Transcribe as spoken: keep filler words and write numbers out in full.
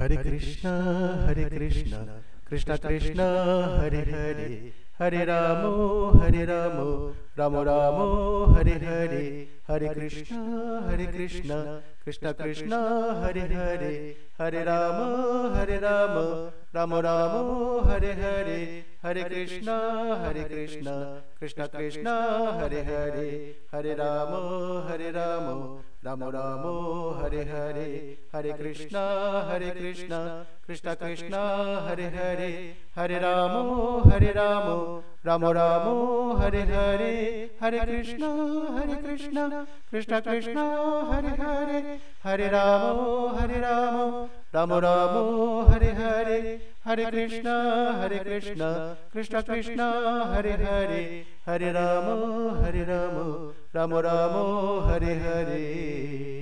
हरे कृष्णा हरे कृष्णा कृष्णा कृष्णा हरे हरे हरे रामो हरे रामो रामो रामो हरे हरे हरे कृष्णा हरे कृष्णा कृष्णा कृष्णा हरे हरे हरे राम हरे राम राम राम हरे हरे हरे कृष्णा हरे कृष्णा कृष्णा कृष्णा हरे हरे हरे राम हरे राम राम राम हरे हरे हरे कृष्णा हरे कृष्णा कृष्णा कृष्णा हरे हरे हरे राम हरे राम राम राम हरे हरे हरे कृष्णा हरे कृष्णा कृष्णा कृष्णा हरे हरे हरे राम हरे राम राम राम हरे हरे हरे कृष्णा हरे कृष्णा कृष्णा कृष्णा हरे हरे हरे राम हरे राम राम राम हरे हरे।